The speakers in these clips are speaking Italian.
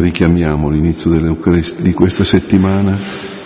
richiamiamo l'inizio di questa settimana,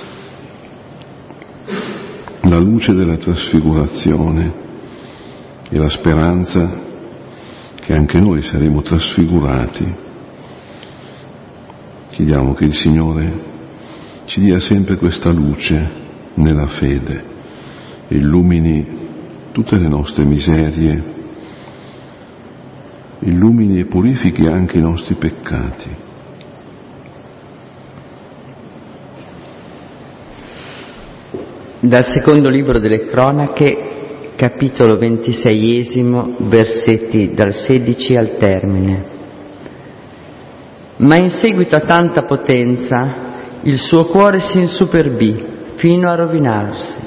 la luce della trasfigurazione e la speranza che anche noi saremo trasfigurati. Chiediamo che il Signore ci dia sempre questa luce nella fede, illumini tutte le nostre miserie, illumini e purifichi anche i nostri peccati. Dal secondo libro delle Cronache, capitolo 26, versetti dal 16 al termine. Ma in seguito a tanta potenza, il suo cuore si insuperbì fino a rovinarsi.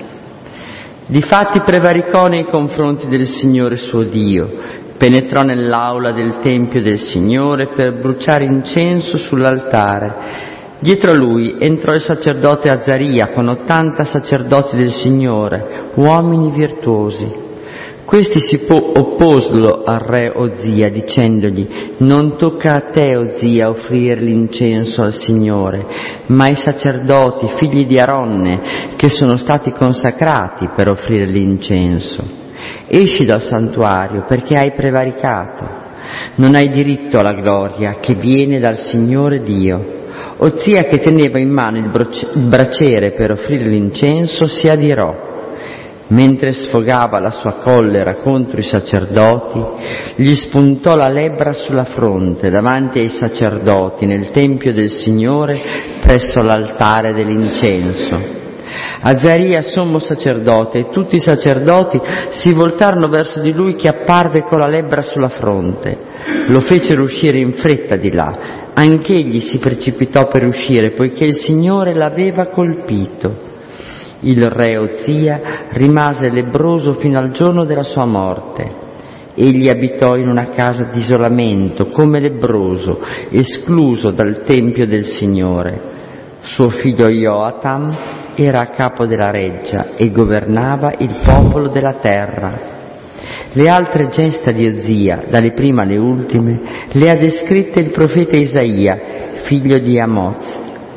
Difatti prevaricò nei confronti del Signore suo Dio, penetrò nell'aula del Tempio del Signore per bruciare incenso sull'altare. Dietro a lui entrò il sacerdote Azaria con 80 sacerdoti del Signore, uomini virtuosi. Questi si opposero al re Ozia dicendogli: non tocca a te, Ozia, offrire l'incenso al Signore, ma ai sacerdoti, figli di Aronne, che sono stati consacrati per offrire l'incenso. Esci dal santuario perché hai prevaricato. Non hai diritto alla gloria che viene dal Signore Dio. Ozia, che teneva in mano il braciere per offrire l'incenso, si adirò. Mentre sfogava la sua collera contro i sacerdoti, gli spuntò la lebbra sulla fronte davanti ai sacerdoti nel Tempio del Signore presso l'altare dell'incenso. Azaria, sommo sacerdote, e tutti i sacerdoti si voltarono verso di lui che apparve con la lebbra sulla fronte. Lo fecero uscire in fretta di là. Anch'egli si precipitò per uscire, poiché il Signore l'aveva colpito. Il re Ozia rimase lebbroso fino al giorno della sua morte. Egli abitò in una casa di isolamento, come lebbroso, escluso dal Tempio del Signore. Suo figlio Joatam era a capo della reggia e governava il popolo della terra. Le altre gesta di Ozia, dalle prime alle ultime, le ha descritte il profeta Isaia, figlio di Amoz.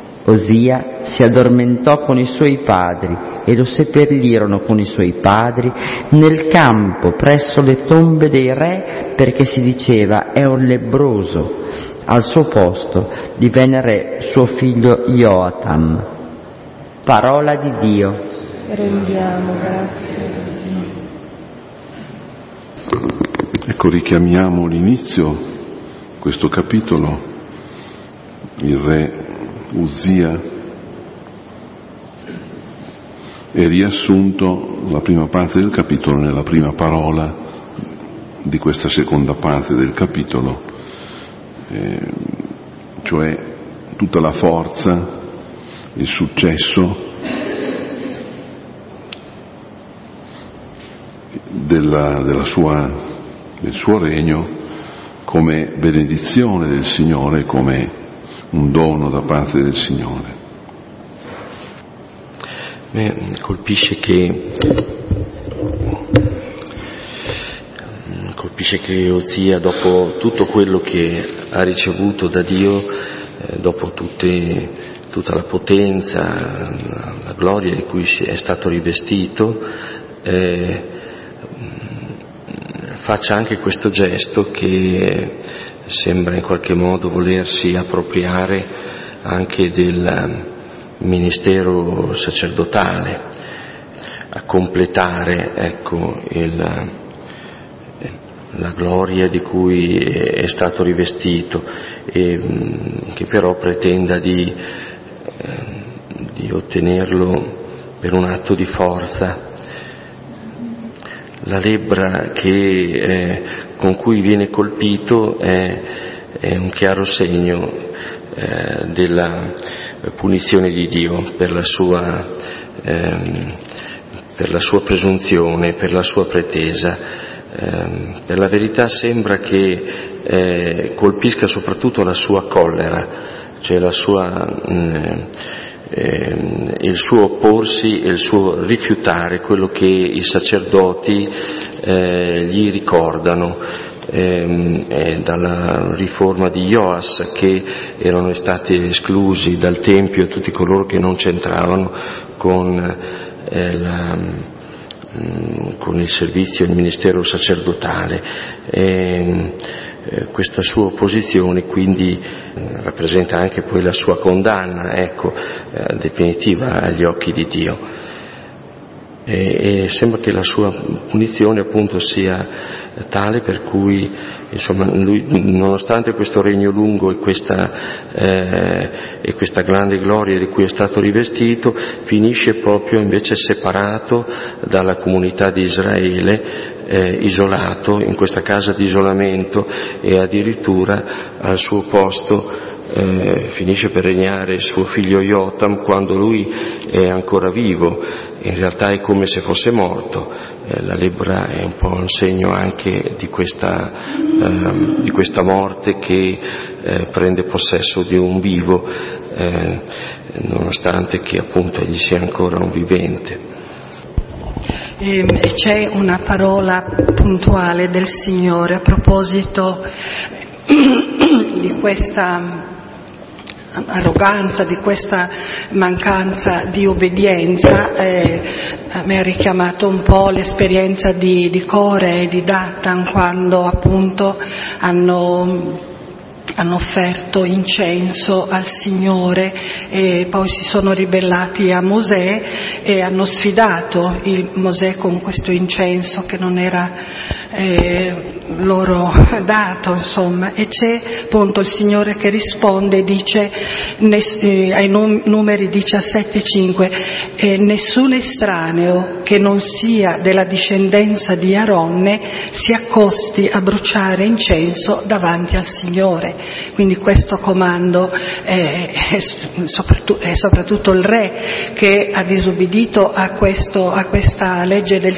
Ozia si addormentò con i suoi padri e lo seppellirono con i suoi padri nel campo presso le tombe dei re, perché si diceva: è un lebbroso. Al suo posto divenne re suo figlio Joatam. Parola di Dio. Rendiamo grazie. Ecco, richiamiamo l'inizio, questo capitolo. Il re Uzia è riassunto la prima parte del capitolo nella prima parola di questa seconda parte del capitolo, cioè tutta la forza, il successo del suo regno come benedizione del Signore, come un dono da parte del Signore. Colpisce che Ozia, dopo tutto quello che ha ricevuto da Dio, dopo tutta la potenza, la gloria di cui è stato rivestito, faccia anche questo gesto che sembra in qualche modo volersi appropriare anche del ministero sacerdotale, a completare, la gloria di cui è stato rivestito, e che però pretenda di ottenerlo per un atto di forza. La lebbra con cui viene colpito è un chiaro segno della punizione di Dio per la sua presunzione, per la sua pretesa. Per la verità sembra che colpisca soprattutto la sua collera, cioè il suo opporsi e il suo rifiutare quello che i sacerdoti gli ricordano, dalla riforma di Joas, che erano stati esclusi dal Tempio tutti coloro che non c'entravano con il servizio, il ministero sacerdotale. Questa sua opposizione quindi rappresenta anche poi la sua condanna, definitiva agli occhi di Dio. E sembra che la sua punizione appunto sia tale per cui, insomma, lui, nonostante questo regno lungo e questa grande gloria di cui è stato rivestito, finisce proprio invece separato dalla comunità di Israele, isolato in questa casa di isolamento, e addirittura al suo posto finisce per regnare il suo figlio Jotam quando lui è ancora vivo. In realtà è come se fosse morto. La lebbra è un po' un segno anche di questa morte che prende possesso di un vivo, nonostante che appunto egli sia ancora un vivente. C'è una parola puntuale del Signore a proposito di questa arroganza, di questa mancanza di obbedienza. A me ha richiamato un po' l'esperienza di Core e di Datan, quando appunto hanno offerto incenso al Signore e poi si sono ribellati a Mosè e hanno sfidato Mosè con questo incenso che non era loro dato, insomma. E c'è appunto il Signore che risponde e dice ai numeri 17:5: nessun estraneo che non sia della discendenza di Aronne si accosti a bruciare incenso davanti al Signore. Quindi questo comando è soprattutto il re che ha disobbedito a questa legge del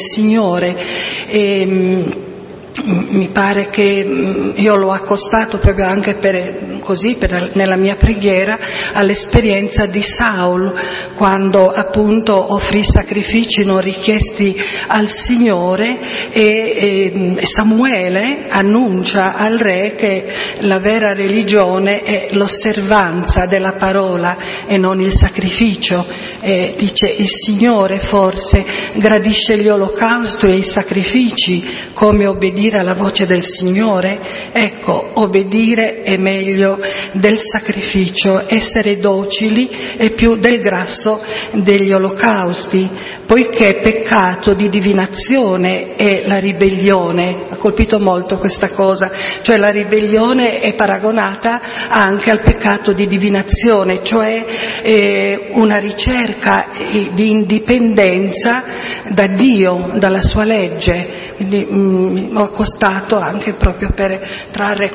Signore. Mi pare che io l'ho accostato proprio anche nella mia preghiera all'esperienza di Saul, quando appunto offrì sacrifici non richiesti al Signore, e Samuele annuncia al re che la vera religione è l'osservanza della parola e non il sacrificio. Dice: il Signore forse gradisce gli olocausti e i sacrifici come obbedire alla voce del Signore? Ecco, obbedire è meglio del sacrificio, essere docili è più del grasso degli olocausti, poiché peccato di divinazione è la ribellione. Ha colpito molto questa cosa, cioè la ribellione è paragonata anche al peccato di divinazione, cioè una ricerca di indipendenza da Dio, dalla sua legge. Quindi ho accostato anche proprio per trarre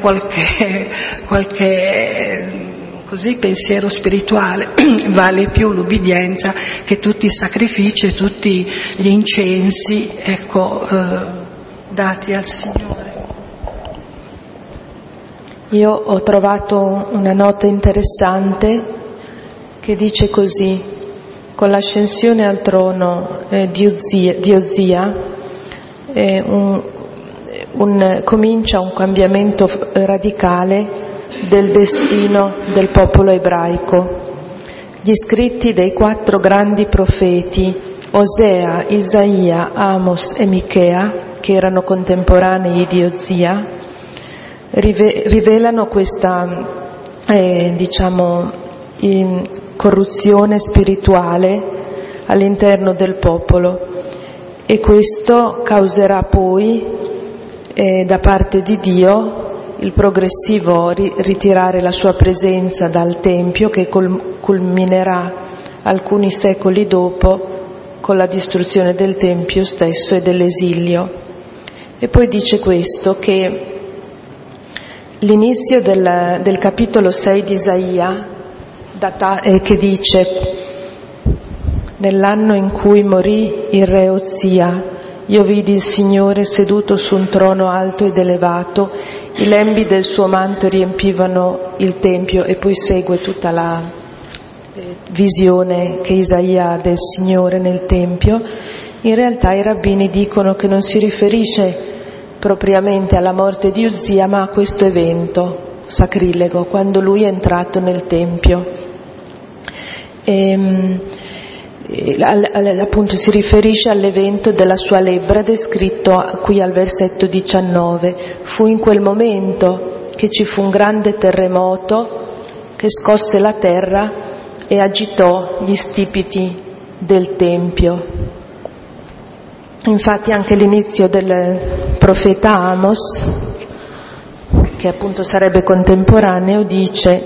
qualche così pensiero spirituale. Vale più l'ubbidienza che tutti i sacrifici e tutti gli incensi, dati al Signore. Io ho trovato una nota interessante che dice così: con l'ascensione al trono di Osia comincia un cambiamento radicale del destino del popolo ebraico. Gli scritti dei 4 grandi profeti, Osea, Isaia, Amos e Michea, che erano contemporanei di Osia, rivelano questa corruzione spirituale all'interno del popolo, e questo causerà poi da parte di Dio il progressivo ritirare la sua presenza dal Tempio, che culminerà alcuni secoli dopo con la distruzione del Tempio stesso e dell'esilio. E poi dice questo, che l'inizio del capitolo 6 di Isaia, che dice: nell'anno in cui morì il re Osia, io vidi il Signore seduto su un trono alto ed elevato, i lembi del suo manto riempivano il Tempio, e poi segue tutta la visione che Isaia ha del Signore nel Tempio. In realtà i rabbini dicono che non si riferisce propriamente alla morte di Uzia, ma a questo evento sacrilego, quando lui è entrato nel Tempio. Appunto si riferisce all'evento della sua lebbra descritto qui al versetto 19. Fu in quel momento che ci fu un grande terremoto che scosse la terra e agitò gli stipiti del Tempio. Infatti anche l'inizio del profeta Amos, che appunto sarebbe contemporaneo, dice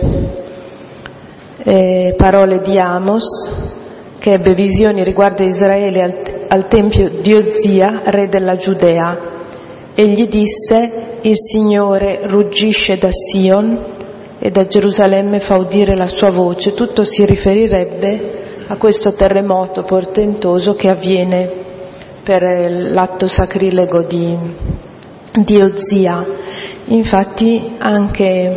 parole di Amos, che ebbe visioni riguardo a Israele al tempio di Ozia, re della Giudea. Egli disse: il Signore ruggisce da Sion e da Gerusalemme fa udire la sua voce. Tutto si riferirebbe a questo terremoto portentoso che avviene per l'atto sacrilego di Ozia. Infatti anche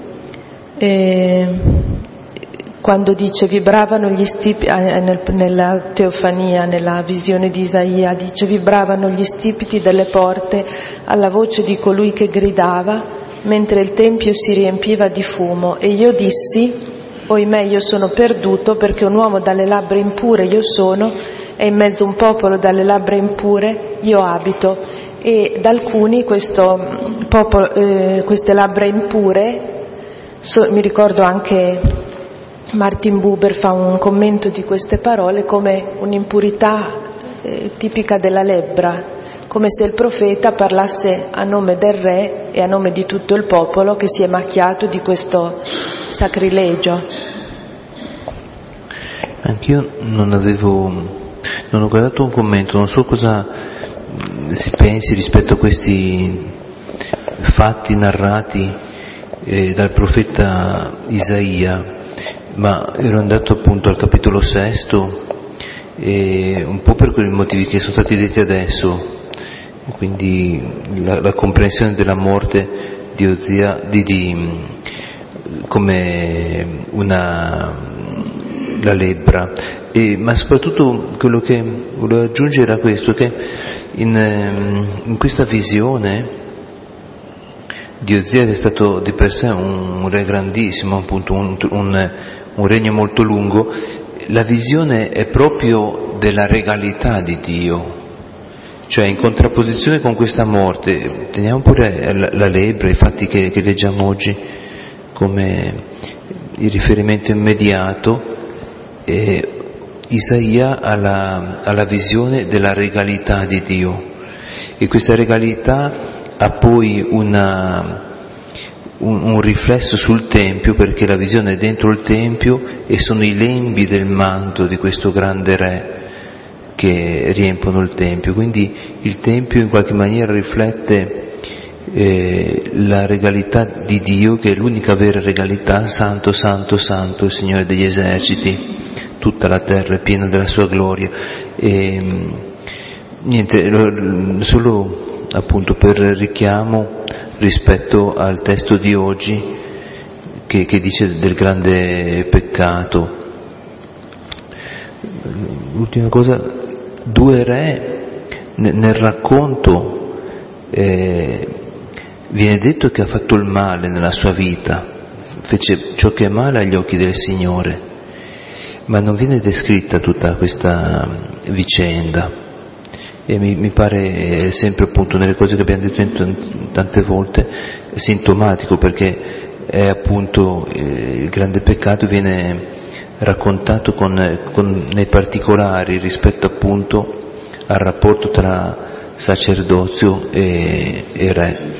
quando dice vibravano gli stipiti, nella teofania, nella visione di Isaia, dice vibravano gli stipiti delle porte alla voce di colui che gridava, mentre il tempio si riempiva di fumo. E io dissi: oimè, io sono perduto, perché un uomo dalle labbra impure io sono, e in mezzo a un popolo dalle labbra impure io abito. E da alcuni queste labbra impure, mi ricordo anche Martin Buber fa un commento di queste parole come un'impurità tipica della lebbra, come se il profeta parlasse a nome del re e a nome di tutto il popolo che si è macchiato di questo sacrilegio. Anch'io non ho guardato un commento, non so cosa si pensi rispetto a questi fatti narrati dal profeta Isaia, ma ero andato appunto al capitolo 6 un po' per quei motivi che sono stati detti adesso, quindi la comprensione della morte di Ozia come la lebbra, ma soprattutto quello che volevo aggiungere era questo, che in questa visione di Ozia, che è stato di per sé un re grandissimo, appunto un regno molto lungo, la visione è proprio della regalità di Dio, cioè in contrapposizione con questa morte. Teniamo pure la lebbra, i fatti che leggiamo oggi come il riferimento immediato, Isaia ha la visione della regalità di Dio, e questa regalità ha poi un riflesso sul Tempio, perché la visione è dentro il Tempio e sono i lembi del manto di questo grande re che riempiono il Tempio. Quindi il Tempio in qualche maniera riflette la regalità di Dio, che è l'unica vera regalità. Santo, santo, santo, il Signore degli eserciti, tutta la terra è piena della sua gloria. Niente, solo appunto per richiamo rispetto al testo di oggi che dice del grande peccato. L'ultima cosa, 2 re nel racconto viene detto che ha fatto il male nella sua vita, fece ciò che è male agli occhi del Signore, ma non viene descritta tutta questa vicenda. E mi pare sempre, appunto, nelle cose che abbiamo detto tante volte, sintomatico, perché è appunto il grande peccato viene raccontato nei particolari rispetto appunto al rapporto tra sacerdozio e re.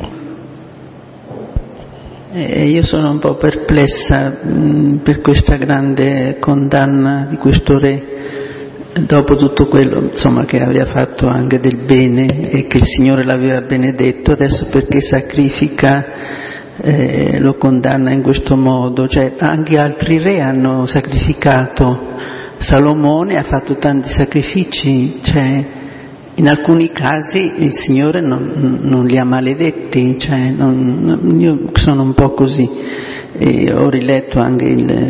Io sono un po' perplessa per questa grande condanna di questo re, dopo tutto quello, insomma, che aveva fatto anche del bene e che il Signore l'aveva benedetto. Adesso perché sacrifica, lo condanna in questo modo? Cioè, anche altri re hanno sacrificato, Salomone ha fatto tanti sacrifici, cioè in alcuni casi il Signore non li ha maledetti, cioè io sono un po' così. E ho riletto anche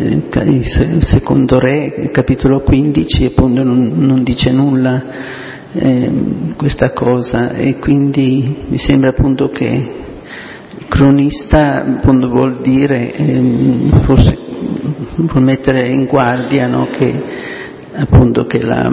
il secondo re, il capitolo 15, appunto non dice nulla questa cosa, e quindi mi sembra appunto che cronista appunto vuol dire forse vuol mettere in guardia, no? Che appunto che la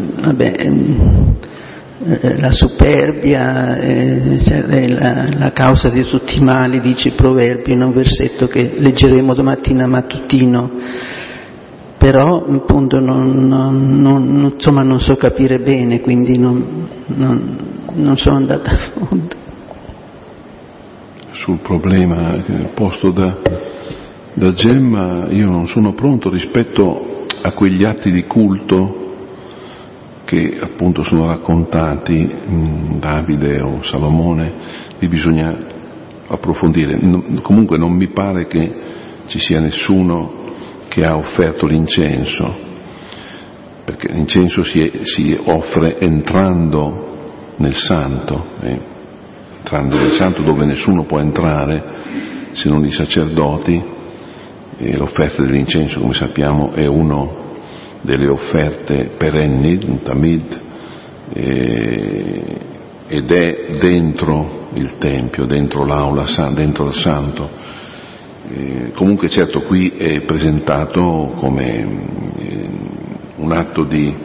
superbia cioè la causa di tutti i mali, dice i Proverbi, in un versetto che leggeremo domattina mattutino. Però appunto insomma non so capire bene, quindi non sono andata a fondo. Sul problema posto da Gemma io non sono pronto rispetto a quegli atti di culto che appunto sono raccontati Davide o Salomone, li bisogna approfondire. Comunque non mi pare che ci sia nessuno che ha offerto l'incenso, perché l'incenso si offre entrando nel santo, entrando nel santo dove nessuno può entrare se non i sacerdoti, e l'offerta dell'incenso, come sappiamo, è una delle offerte perenni, un tamid, ed è dentro il tempio, dentro l'aula, dentro il santo. Comunque certo qui è presentato come un atto di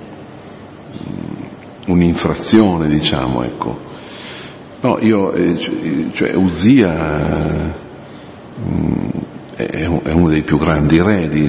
un'infrazione, diciamo, ecco. No, cioè Uzia è uno dei più grandi re di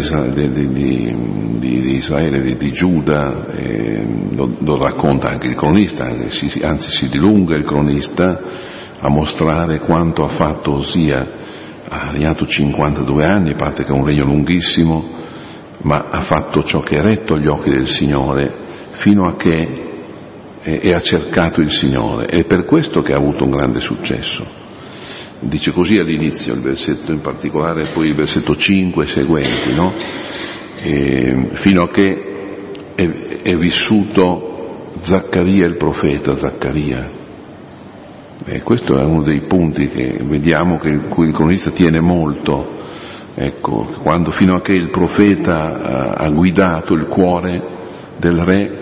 Israele, di Giuda, lo racconta anche il cronista, anzi si dilunga il cronista a mostrare quanto ha fatto Uzia. Ha regnato 52 anni, a parte che è un regno lunghissimo, ma ha fatto ciò che è retto agli occhi del Signore, fino a che ha cercato il Signore, è per questo che ha avuto un grande successo. Dice così all'inizio, il versetto in particolare, poi il versetto 5 e seguenti, no? Fino a che è vissuto Zaccaria, il profeta Zaccaria. Questo è uno dei punti che vediamo cui il cronista tiene molto, ecco, quando fino a che il profeta ha guidato il cuore del re,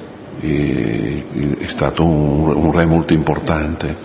è stato un re molto importante.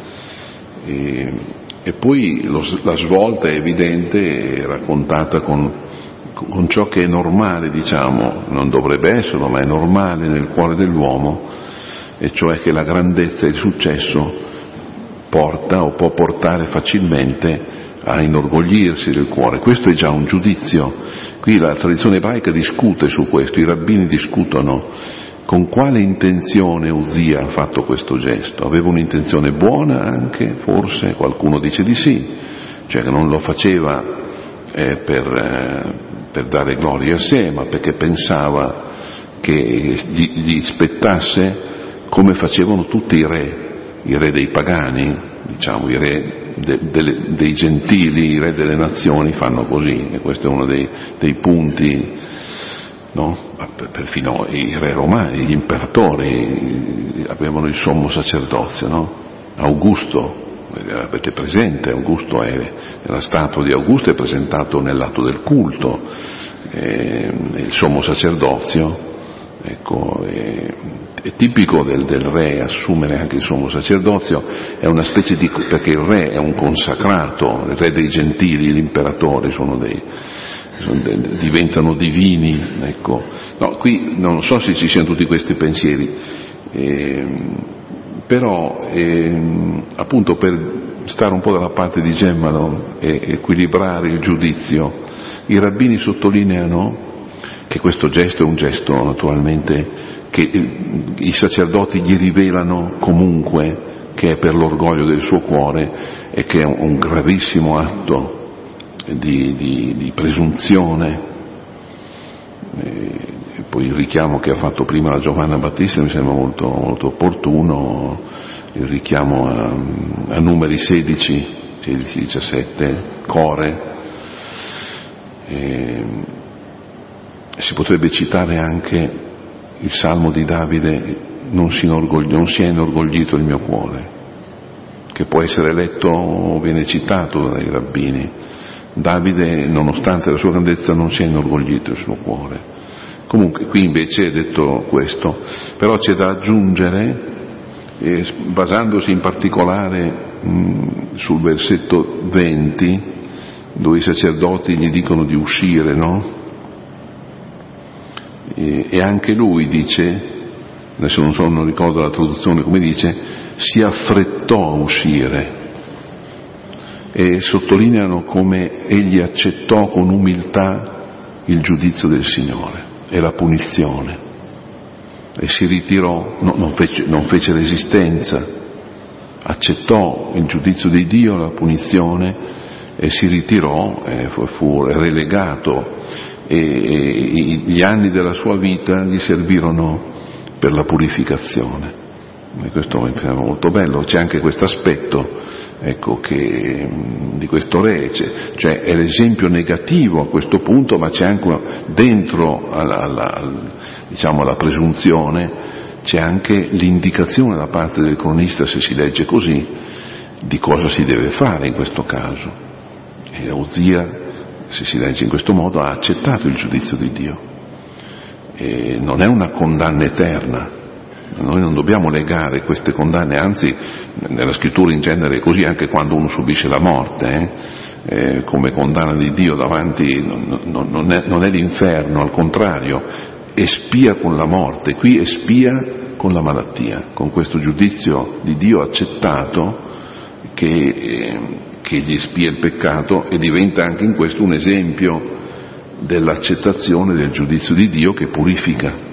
E poi la svolta è evidente, è raccontata con ciò che è normale, diciamo, non dovrebbe esserlo, ma è normale nel cuore dell'uomo, e cioè che la grandezza e il successo porta o può portare facilmente a inorgoglirsi del cuore. Questo è già un giudizio. Qui la tradizione ebraica discute su questo, i rabbini discutono con quale intenzione Uzia ha fatto questo gesto. Aveva un'intenzione buona anche, forse, qualcuno dice di sì, cioè che non lo faceva per dare gloria a sé, ma perché pensava che gli spettasse come facevano tutti i re dei pagani, diciamo, i re dei gentili, i re delle nazioni fanno così, e questo è uno dei punti, no? Perfino i re romani, gli imperatori avevano il sommo sacerdozio, no? Augusto, avete presente, Augusto la statua di Augusto è presentato nell'atto del culto, il sommo sacerdozio, ecco, è tipico del re assumere anche il sommo sacerdozio, è una specie di, perché il re è un consacrato, il re dei gentili, l'imperatore diventano divini, ecco. No, qui non so se ci siano tutti questi pensieri, però appunto per stare un po' dalla parte di Gemma, no? E equilibrare il giudizio, i rabbini sottolineano che questo gesto è un gesto naturalmente che i sacerdoti gli rivelano comunque che è per l'orgoglio del suo cuore e che è un gravissimo atto di presunzione. E poi il richiamo che ha fatto prima la Giovanna Battista mi sembra molto, molto opportuno, il richiamo a Numeri 16-17, Core. Si potrebbe citare anche il Salmo di Davide, non si è inorgoglito il mio cuore, che può essere letto, viene citato dai rabbini. Davide, nonostante la sua grandezza, non si è inorgoglito il suo cuore, Comunque qui invece è detto questo, però c'è da aggiungere, basandosi in particolare sul versetto 20, dove i sacerdoti gli dicono di uscire, no? E anche lui dice, adesso non ricordo la traduzione, come dice, si affrettò a uscire, e sottolineano come egli accettò con umiltà il giudizio del Signore e la punizione, e si ritirò, non fece resistenza, accettò il giudizio di Dio, la punizione, e si ritirò, fu relegato, e gli anni della sua vita gli servirono per la purificazione. E questo mi sembra molto bello. C'è anche questo aspetto, ecco, che di questo re, cioè è l'esempio negativo a questo punto, ma c'è anche dentro alla presunzione, c'è anche l'indicazione da parte del cronista, se si legge così, di cosa si deve fare in questo caso. E Uzia, se si legge in questo modo, ha accettato il giudizio di Dio, e non è una condanna eterna. Noi non dobbiamo negare queste condanne, anzi nella scrittura in genere è così, anche quando uno subisce la morte, come condanna di Dio davanti, non è l'inferno, al contrario, espia con la morte, qui espia con la malattia, con questo giudizio di Dio accettato che gli espia il peccato, e diventa anche in questo un esempio dell'accettazione del giudizio di Dio che purifica.